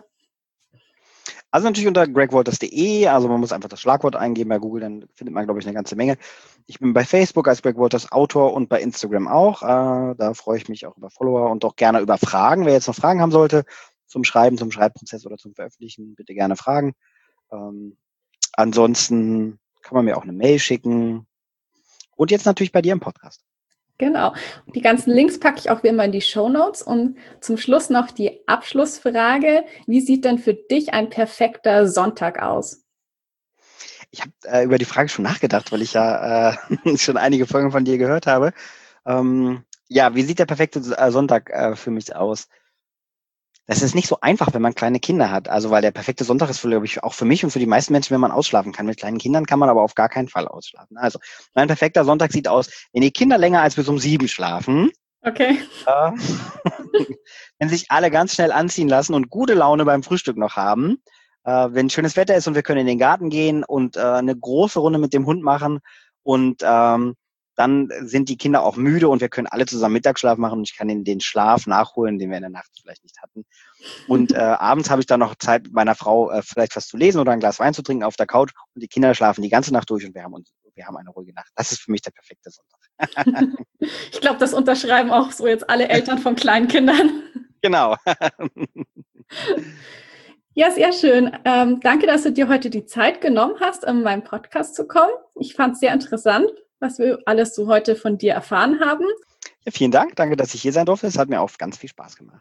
Also natürlich unter greg walters punkt de, also man muss einfach das Schlagwort eingeben bei Google, dann findet man, glaube ich, eine ganze Menge. Ich bin bei Facebook als Greg Walters Autor und bei Instagram auch. Äh, da freue ich mich auch über Follower und auch gerne über Fragen. Wer jetzt noch Fragen haben sollte zum Schreiben, zum Schreibprozess oder zum Veröffentlichen, bitte gerne fragen. Ähm, ansonsten kann man mir auch eine Mail schicken. Und jetzt natürlich bei dir im Podcast. Genau. Die ganzen Links packe ich auch wie immer in die Shownotes. Und zum Schluss noch die Abschlussfrage. Wie sieht denn für dich ein perfekter Sonntag aus? Ich habe äh, über die Frage schon nachgedacht, weil ich ja äh, schon einige Folgen von dir gehört habe. Ähm, ja, wie sieht der perfekte äh, Sonntag äh, für mich aus? Das ist nicht so einfach, wenn man kleine Kinder hat. Also, weil der perfekte Sonntag ist, glaube ich, auch für mich und für die meisten Menschen, wenn man ausschlafen kann. Mit kleinen Kindern kann man aber auf gar keinen Fall ausschlafen. Also, mein perfekter Sonntag sieht aus, wenn die Kinder länger als bis um sieben schlafen. Okay. Äh, wenn sich alle ganz schnell anziehen lassen und gute Laune beim Frühstück noch haben. äh, wenn schönes Wetter ist und wir können in den Garten gehen und äh, eine große Runde mit dem Hund machen und ähm, dann sind die Kinder auch müde und wir können alle zusammen Mittagsschlaf machen und ich kann ihnen den Schlaf nachholen, den wir in der Nacht vielleicht nicht hatten. Und äh, abends habe ich dann noch Zeit mit meiner Frau, äh, vielleicht was zu lesen oder ein Glas Wein zu trinken auf der Couch und die Kinder schlafen die ganze Nacht durch und wir haben uns, wir haben eine ruhige Nacht. Das ist für mich der perfekte Sonntag. Ich glaube, das unterschreiben auch so jetzt alle Eltern von kleinen Kindern. Genau. Ja, sehr schön. Ähm, danke, dass du dir heute die Zeit genommen hast, in meinen Podcast zu kommen. Ich fand es sehr interessant, was wir alles so heute von dir erfahren haben. Ja, vielen Dank. Danke, dass ich hier sein durfte. Es hat mir auch ganz viel Spaß gemacht.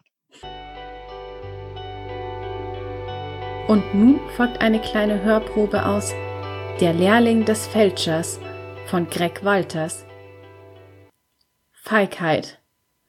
Und nun folgt eine kleine Hörprobe aus Der Lehrling des Fälschers von Greg Walters. Feigheit.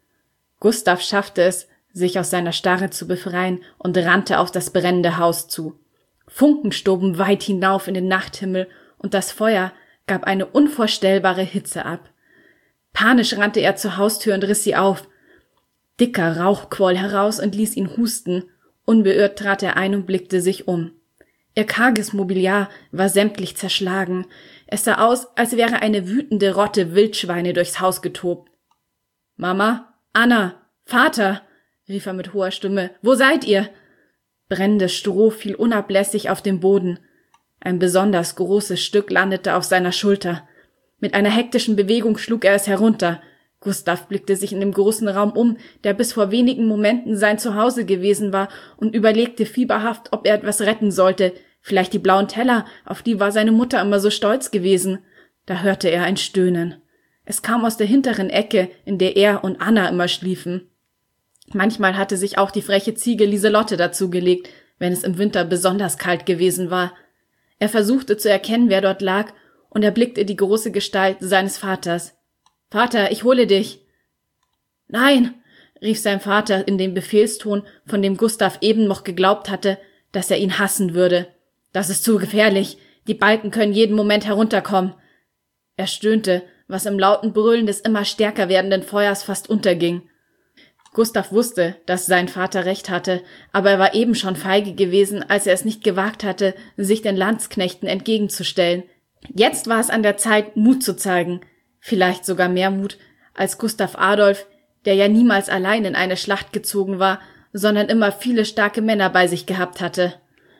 Gustav schaffte es, sich aus seiner Starre zu befreien und rannte auf das brennende Haus zu. Funken stoben weit hinauf in den Nachthimmel und das Feuer gab eine unvorstellbare Hitze ab. Panisch rannte er zur Haustür und riss sie auf. Dicker Rauch quoll heraus und ließ ihn husten. Unbeirrt trat er ein und blickte sich um. Ihr karges Mobiliar war sämtlich zerschlagen. Es sah aus, als wäre eine wütende Rotte Wildschweine durchs Haus getobt. »Mama, Anna, Vater«, rief er mit hoher Stimme, »wo seid ihr?« Brennendes Stroh fiel unablässig auf den Boden. Ein besonders großes Stück landete auf seiner Schulter. Mit einer hektischen Bewegung schlug er es herunter. Gustav blickte sich in dem großen Raum um, der bis vor wenigen Momenten sein Zuhause gewesen war, und überlegte fieberhaft, ob er etwas retten sollte. Vielleicht die blauen Teller, auf die war seine Mutter immer so stolz gewesen. Da hörte er ein Stöhnen. Es kam aus der hinteren Ecke, in der er und Anna immer schliefen. Manchmal hatte sich auch die freche Ziege Lieselotte dazugelegt, wenn es im Winter besonders kalt gewesen war. Er versuchte zu erkennen, wer dort lag, und erblickte die große Gestalt seines Vaters. »Vater, ich hole dich!« »Nein«, rief sein Vater in dem Befehlston, von dem Gustav eben noch geglaubt hatte, dass er ihn hassen würde. »Das ist zu gefährlich. Die Balken können jeden Moment herunterkommen.« Er stöhnte, was im lauten Brüllen des immer stärker werdenden Feuers fast unterging. Gustav wusste, dass sein Vater recht hatte, aber er war eben schon feige gewesen, als er es nicht gewagt hatte, sich den Landsknechten entgegenzustellen. Jetzt war es an der Zeit, Mut zu zeigen, vielleicht sogar mehr Mut als Gustav Adolf, der ja niemals allein in eine Schlacht gezogen war, sondern immer viele starke Männer bei sich gehabt hatte.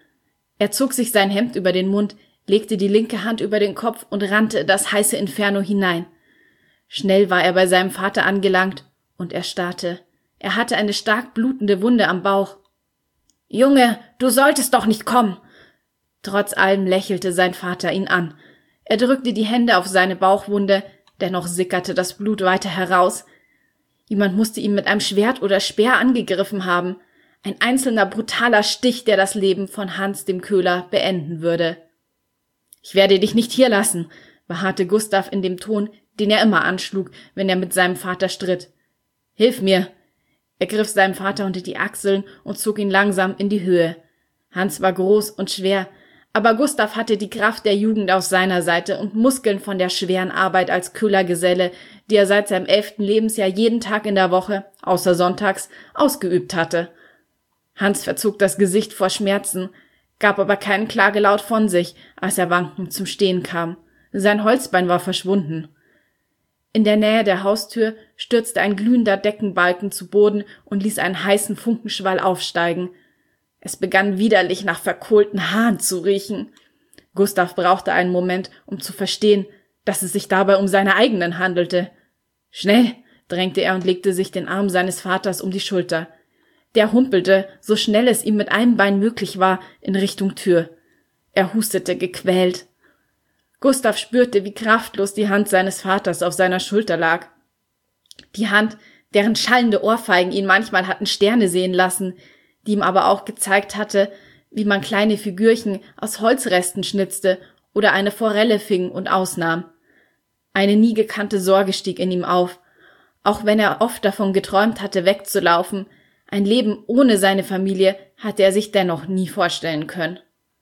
Er zog sich sein Hemd über den Mund, legte die linke Hand über den Kopf und rannte in das heiße Inferno hinein. Schnell war er bei seinem Vater angelangt und er starrte. Er hatte eine stark blutende Wunde am Bauch. »Junge, du solltest doch nicht kommen!« Trotz allem lächelte sein Vater ihn an. Er drückte die Hände auf seine Bauchwunde, dennoch sickerte das Blut weiter heraus. Jemand musste ihn mit einem Schwert oder Speer angegriffen haben. Ein einzelner brutaler Stich, der das Leben von Hans dem Köhler beenden würde. »Ich werde dich nicht hier lassen«, beharrte Gustav in dem Ton, den er immer anschlug, wenn er mit seinem Vater stritt. »Hilf mir!« Er griff seinem Vater unter die Achseln und zog ihn langsam in die Höhe. Hans war groß und schwer, aber Gustav hatte die Kraft der Jugend auf seiner Seite und Muskeln von der schweren Arbeit als Köhlergeselle, die er seit seinem elften Lebensjahr jeden Tag in der Woche, außer sonntags, ausgeübt hatte. Hans verzog das Gesicht vor Schmerzen, gab aber keinen Klagelaut von sich, als er wankend zum Stehen kam. Sein Holzbein war verschwunden. In der Nähe der Haustür stürzte ein glühender Deckenbalken zu Boden und ließ einen heißen Funkenschwall aufsteigen. Es begann widerlich nach verkohlten Haaren zu riechen. Gustav brauchte einen Moment, um zu verstehen, dass es sich dabei um seine eigenen handelte. »Schnell«, drängte er und legte sich den Arm seines Vaters um die Schulter. Der humpelte, so schnell es ihm mit einem Bein möglich war, in Richtung Tür. Er hustete gequält. Gustav spürte, wie kraftlos die Hand seines Vaters auf seiner Schulter lag. Die Hand, deren schallende Ohrfeigen ihn manchmal hatten Sterne sehen lassen, die ihm aber auch gezeigt hatte, wie man kleine Figürchen aus Holzresten schnitzte oder eine Forelle fing und ausnahm. Eine nie gekannte Sorge stieg in ihm auf. Auch wenn er oft davon geträumt hatte, wegzulaufen, ein Leben ohne seine Familie hatte er sich dennoch nie vorstellen können.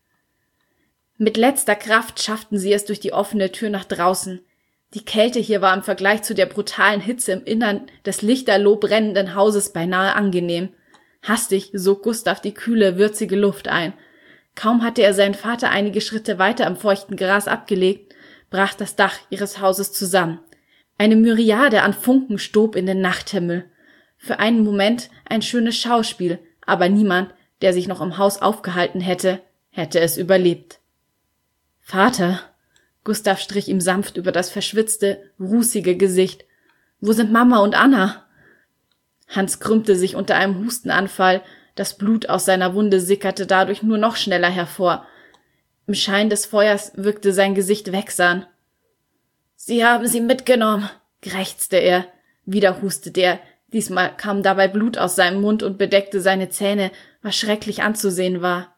Mit letzter Kraft schafften sie es durch die offene Tür nach draußen. Die Kälte hier war im Vergleich zu der brutalen Hitze im Innern des lichterloh brennenden Hauses beinahe angenehm. Hastig sog Gustav die kühle, würzige Luft ein. Kaum hatte er seinen Vater einige Schritte weiter im feuchten Gras abgelegt, brach das Dach ihres Hauses zusammen. Eine Myriade an Funken stob in den Nachthimmel. Für einen Moment ein schönes Schauspiel, aber niemand, der sich noch im Haus aufgehalten hätte, hätte es überlebt. »Vater«, Gustav strich ihm sanft über das verschwitzte, rußige Gesicht. »Wo sind Mama und Anna?« Hans krümmte sich unter einem Hustenanfall, das Blut aus seiner Wunde sickerte dadurch nur noch schneller hervor. Im Schein des Feuers wirkte sein Gesicht wächsern. »Sie haben sie mitgenommen«, krächzte er. Wieder hustete er. Diesmal kam dabei Blut aus seinem Mund und bedeckte seine Zähne, was schrecklich anzusehen war.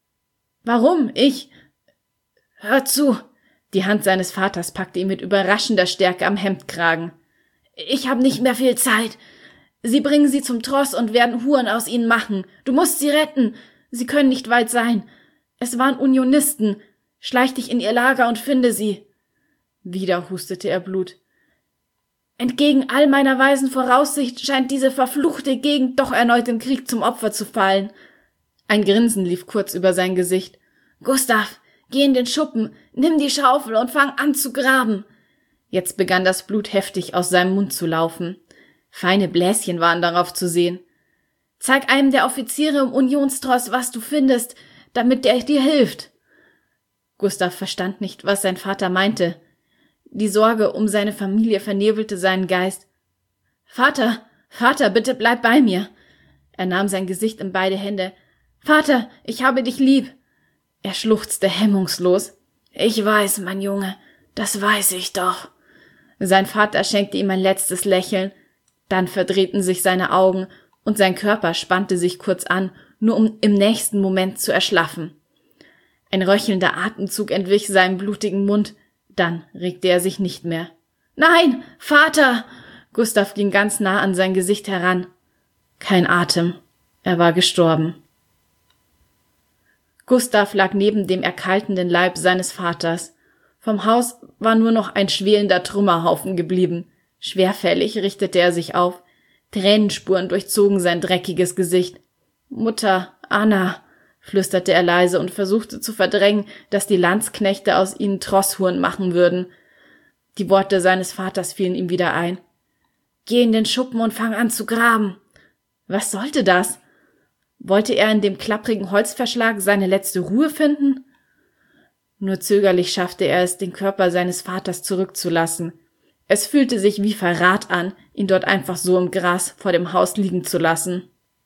»Warum? Ich?« »Hör zu!« Die Hand seines Vaters packte ihn mit überraschender Stärke am Hemdkragen. »Ich habe nicht mehr viel Zeit. Sie bringen sie zum Tross und werden Huren aus ihnen machen. Du musst sie retten. Sie können nicht weit sein. Es waren Unionisten. Schleich dich in ihr Lager und finde sie.« Wieder hustete er Blut. »Entgegen all meiner weisen Voraussicht scheint diese verfluchte Gegend doch erneut im Krieg zum Opfer zu fallen.« Ein Grinsen lief kurz über sein Gesicht. »Gustav, geh in den Schuppen, nimm die Schaufel und fang an zu graben.« Jetzt begann das Blut heftig aus seinem Mund zu laufen. Feine Bläschen waren darauf zu sehen. »Zeig einem der Offiziere im Unionstross, was du findest, damit der dir hilft.« Gustav verstand nicht, was sein Vater meinte. Die Sorge um seine Familie vernebelte seinen Geist. »Vater, Vater, bitte bleib bei mir!« Er nahm sein Gesicht in beide Hände. »Vater, ich habe dich lieb!« Er schluchzte hemmungslos. »Ich weiß, mein Junge, das weiß ich doch.« Sein Vater schenkte ihm ein letztes Lächeln. Dann verdrehten sich seine Augen und sein Körper spannte sich kurz an, nur um im nächsten Moment zu erschlaffen. Ein röchelnder Atemzug entwich seinem blutigen Mund. Dann regte er sich nicht mehr. »Nein, Vater!« Gustav ging ganz nah an sein Gesicht heran. Kein Atem. Er war gestorben. Gustav lag neben dem erkaltenden Leib seines Vaters. Vom Haus war nur noch ein schwelender Trümmerhaufen geblieben. Schwerfällig richtete er sich auf. Tränenspuren durchzogen sein dreckiges Gesicht. »Mutter, Anna«, flüsterte er leise und versuchte zu verdrängen, dass die Landsknechte aus ihnen Trosshuren machen würden. Die Worte seines Vaters fielen ihm wieder ein. »Geh in den Schuppen und fang an zu graben.« Was sollte das? Wollte er in dem klapprigen Holzverschlag seine letzte Ruhe finden? Nur zögerlich schaffte er es, den Körper seines Vaters zurückzulassen. Es fühlte sich wie Verrat an, ihn dort einfach so im Gras vor dem Haus liegen zu lassen.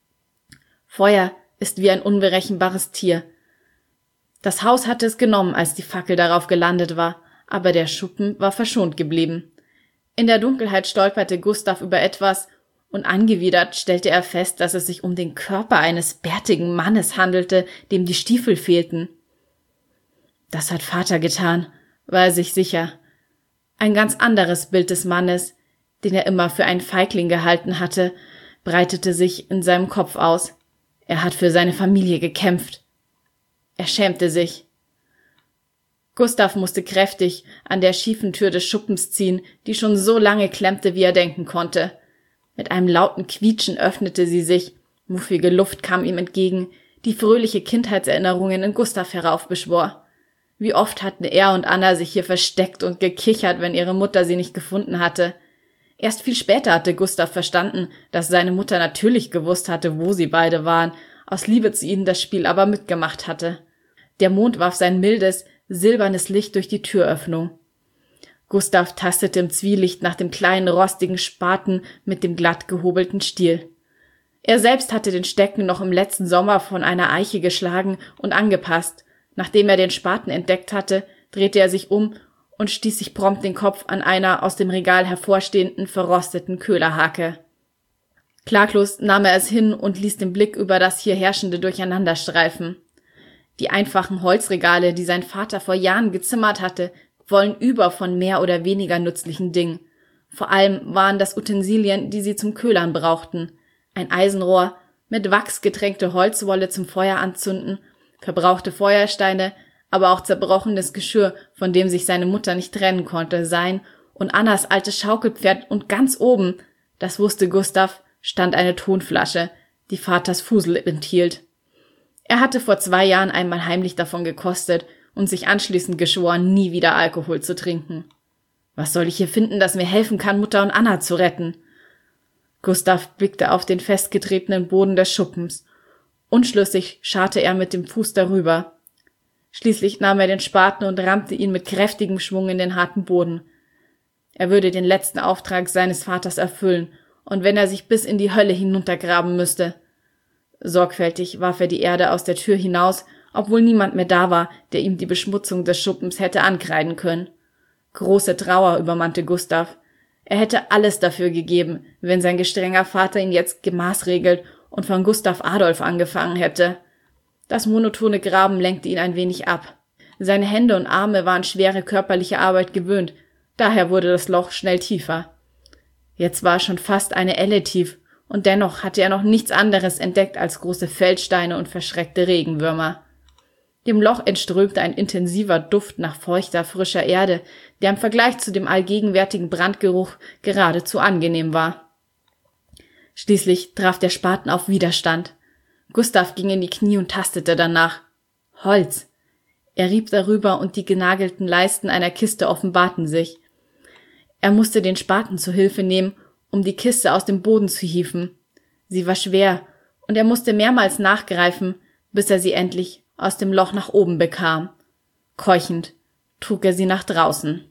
Feuer ist wie ein unberechenbares Tier. Das Haus hatte es genommen, als die Fackel darauf gelandet war, aber der Schuppen war verschont geblieben. In der Dunkelheit stolperte Gustav über etwas, und angewidert stellte er fest, dass es sich um den Körper eines bärtigen Mannes handelte, dem die Stiefel fehlten. Das hat Vater getan, war er sich sicher. Ein ganz anderes Bild des Mannes, den er immer für einen Feigling gehalten hatte, breitete sich in seinem Kopf aus. Er hat für seine Familie gekämpft. Er schämte sich. Gustav musste kräftig an der schiefen Tür des Schuppens ziehen, die schon so lange klemmte, wie er denken konnte. Mit einem lauten Quietschen öffnete sie sich, muffige Luft kam ihm entgegen, die fröhliche Kindheitserinnerungen in Gustav heraufbeschwor. Wie oft hatten er und Anna sich hier versteckt und gekichert, wenn ihre Mutter sie nicht gefunden hatte. Erst viel später hatte Gustav verstanden, dass seine Mutter natürlich gewusst hatte, wo sie beide waren, aus Liebe zu ihnen das Spiel aber mitgemacht hatte. Der Mond warf sein mildes, silbernes Licht durch die Türöffnung. Gustav tastete im Zwielicht nach dem kleinen, rostigen Spaten mit dem glatt gehobelten Stiel. Er selbst hatte den Stecken noch im letzten Sommer von einer Eiche geschlagen und angepasst. Nachdem er den Spaten entdeckt hatte, drehte er sich um und stieß sich prompt den Kopf an einer aus dem Regal hervorstehenden, verrosteten Köhlerhake. Klaglos nahm er es hin und ließ den Blick über das hier herrschende Durcheinander streifen. Die einfachen Holzregale, die sein Vater vor Jahren gezimmert hatte, wollen über von mehr oder weniger nützlichen Dingen. Vor allem waren das Utensilien, die sie zum Köhlern brauchten. Ein Eisenrohr, mit Wachs getränkte Holzwolle zum Feuer anzünden, verbrauchte Feuersteine, aber auch zerbrochenes Geschirr, von dem sich seine Mutter nicht trennen konnte, sein und Annas altes Schaukelpferd und ganz oben, das wusste Gustav, stand eine Tonflasche, die Vaters Fusel enthielt. Er hatte vor zwei Jahren einmal heimlich davon gekostet und sich anschließend geschworen, nie wieder Alkohol zu trinken. Was soll ich hier finden, das mir helfen kann, Mutter und Anna zu retten? Gustav blickte auf den festgetretenen Boden des Schuppens. Unschlüssig scharrte er mit dem Fuß darüber. Schließlich nahm er den Spaten und rammte ihn mit kräftigem Schwung in den harten Boden. Er würde den letzten Auftrag seines Vaters erfüllen, und wenn er sich bis in die Hölle hinuntergraben müsste. Sorgfältig warf er die Erde aus der Tür hinaus, obwohl niemand mehr da war, der ihm die Beschmutzung des Schuppens hätte ankreiden können. Große Trauer übermannte Gustav. Er hätte alles dafür gegeben, wenn sein gestrenger Vater ihn jetzt gemaßregelt und von Gustav Adolf angefangen hätte. Das monotone Graben lenkte ihn ein wenig ab. Seine Hände und Arme waren schwere körperliche Arbeit gewöhnt, daher wurde das Loch schnell tiefer. Jetzt war es schon fast eine Elle tief, und dennoch hatte er noch nichts anderes entdeckt als große Feldsteine und verschreckte Regenwürmer. Dem Loch entströmte ein intensiver Duft nach feuchter, frischer Erde, der im Vergleich zu dem allgegenwärtigen Brandgeruch geradezu angenehm war. Schließlich traf der Spaten auf Widerstand. Gustav ging in die Knie und tastete danach. Holz. Er rieb darüber und die genagelten Leisten einer Kiste offenbarten sich. Er musste den Spaten zu Hilfe nehmen, um die Kiste aus dem Boden zu hieven. Sie war schwer, und er musste mehrmals nachgreifen, bis er sie endlich aus dem Loch nach oben bekam. Keuchend trug er sie nach draußen.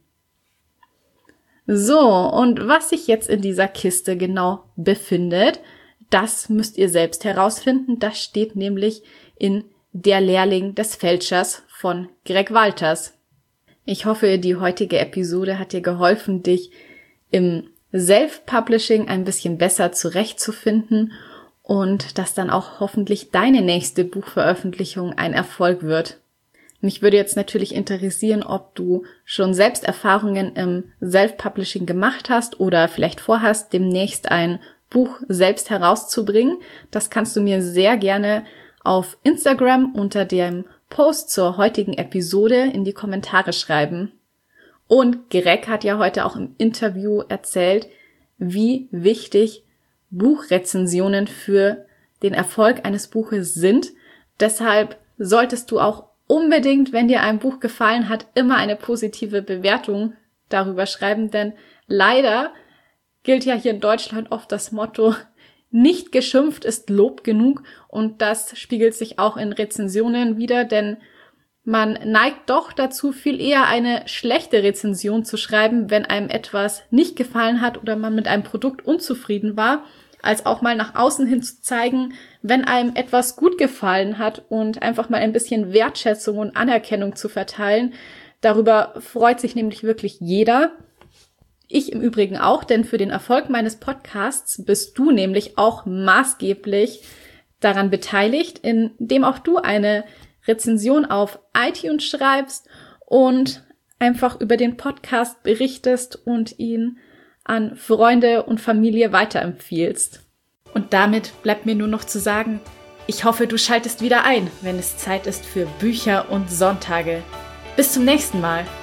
So, und was sich jetzt in dieser Kiste genau befindet, das müsst ihr selbst herausfinden. Das steht nämlich in Der Lehrling des Fälschers von Greg Walters. Ich hoffe, die heutige Episode hat dir geholfen, dich im Self-Publishing ein bisschen besser zurechtzufinden und dass dann auch hoffentlich deine nächste Buchveröffentlichung ein Erfolg wird. Mich würde jetzt natürlich interessieren, ob du schon selbst Erfahrungen im Self-Publishing gemacht hast oder vielleicht vorhast, demnächst ein Buch selbst herauszubringen. Das kannst du mir sehr gerne auf Instagram unter dem Post zur heutigen Episode in die Kommentare schreiben. Und Greg hat ja heute auch im Interview erzählt, wie wichtig Buchrezensionen für den Erfolg eines Buches sind. Deshalb solltest du auch unbedingt, wenn dir ein Buch gefallen hat, immer eine positive Bewertung darüber schreiben, denn leider gilt ja hier in Deutschland oft das Motto, nicht geschimpft ist Lob genug, und das spiegelt sich auch in Rezensionen wider, denn man neigt doch dazu, viel eher eine schlechte Rezension zu schreiben, wenn einem etwas nicht gefallen hat oder man mit einem Produkt unzufrieden war, als auch mal nach außen hin zu zeigen, wenn einem etwas gut gefallen hat und einfach mal ein bisschen Wertschätzung und Anerkennung zu verteilen. Darüber freut sich nämlich wirklich jeder. Ich im Übrigen auch, denn für den Erfolg meines Podcasts bist du nämlich auch maßgeblich daran beteiligt, indem auch du eine Rezension auf iTunes schreibst und einfach über den Podcast berichtest und ihn an Freunde und Familie weiterempfiehlst. Und damit bleibt mir nur noch zu sagen, ich hoffe, du schaltest wieder ein, wenn es Zeit ist für Bücher und Sonntage. Bis zum nächsten Mal.